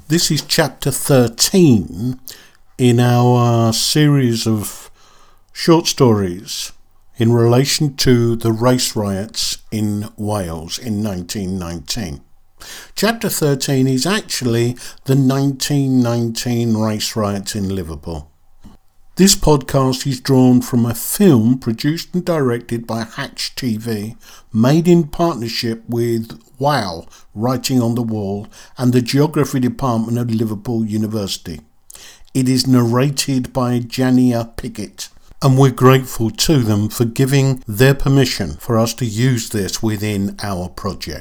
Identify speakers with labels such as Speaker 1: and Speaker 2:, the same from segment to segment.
Speaker 1: This is chapter 13 in our series of short stories in relation to the race riots in Wales in 1919. Chapter 13 is actually the 1919 race riots in Liverpool. This podcast is drawn from a film produced and directed by Hatch TV, made in partnership with WOW, Writing on the Wall, and the Geography Department of Liverpool University. It is narrated by Jania Pickett, and we're grateful to them for giving their permission for us to use this within our project.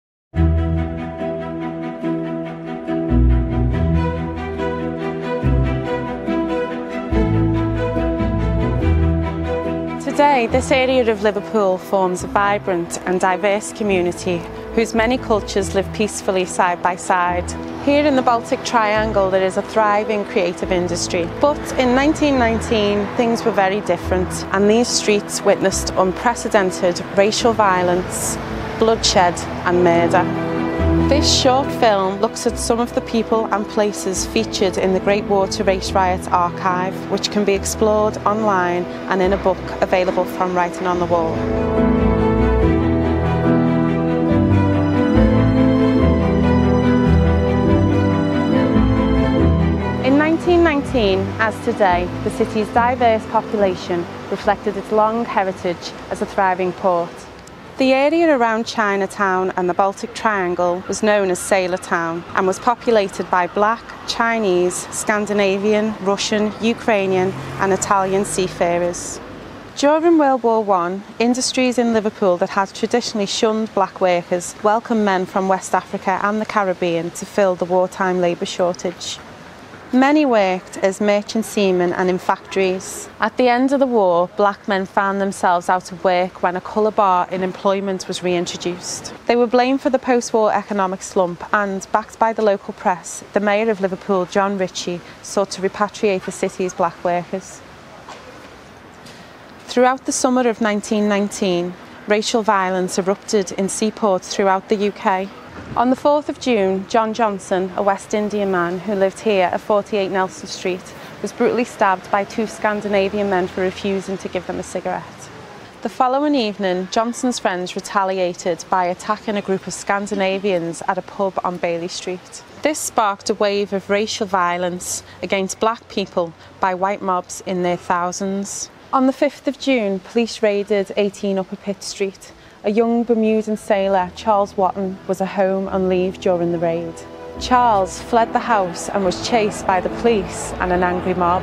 Speaker 2: Today, this area of Liverpool forms a vibrant and diverse community whose many cultures live peacefully side by side. Here in the Baltic Triangle there is a thriving creative industry. But in 1919 things were very different, and these streets witnessed unprecedented racial violence, bloodshed and murder. This short film looks at some of the people and places featured in the Great Water Race Riot archive, which can be explored online and in a book available from Writing on the Wall. In 1919, as today, the city's diverse population reflected its long heritage as a thriving port. The area around Chinatown and the Baltic Triangle was known as Sailor Town and was populated by Black, Chinese, Scandinavian, Russian, Ukrainian and Italian seafarers. During World War I, industries in Liverpool that had traditionally shunned black workers welcomed men from West Africa and the Caribbean to fill the wartime labour shortage. Many worked as merchant seamen and in factories. At the end of the war, black men found themselves out of work when a colour bar in employment was reintroduced. They were blamed for the post-war economic slump and, backed by the local press, the Mayor of Liverpool, John Ritchie, sought to repatriate the city's black workers. Throughout the summer of 1919, racial violence erupted in seaports throughout the UK. On the 4th of June, John Johnson, a West Indian man who lived here at 48 Nelson Street, was brutally stabbed by two Scandinavian men for refusing to give them a cigarette. The following evening, Johnson's friends retaliated by attacking a group of Scandinavians at a pub on Bailey Street. This sparked a wave of racial violence against black people by white mobs in their thousands. On the 5th of June, police raided 18 Upper Pitt Street. A young Bermudan sailor, Charles Watton, was at home on leave during the raid. Charles fled the house and was chased by the police and an angry mob.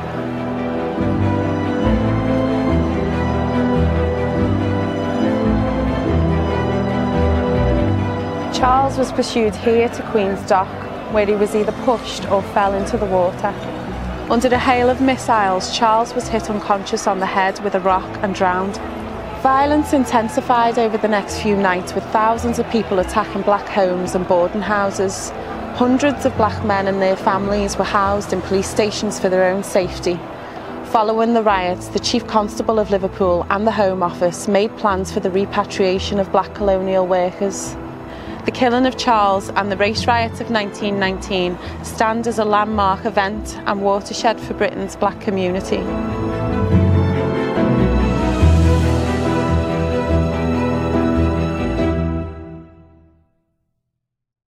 Speaker 2: Charles was pursued here to Queen's Dock, where he was either pushed or fell into the water. Under a hail of missiles, Charles was hit unconscious on the head with a rock and drowned. Violence intensified over the next few nights, with thousands of people attacking black homes and boarding houses. Hundreds of black men and their families were housed in police stations for their own safety. Following the riots, the Chief Constable of Liverpool and the Home Office made plans for the repatriation of black colonial workers. The killing of Charles and the race riots of 1919 stand as a landmark event and watershed for Britain's black community.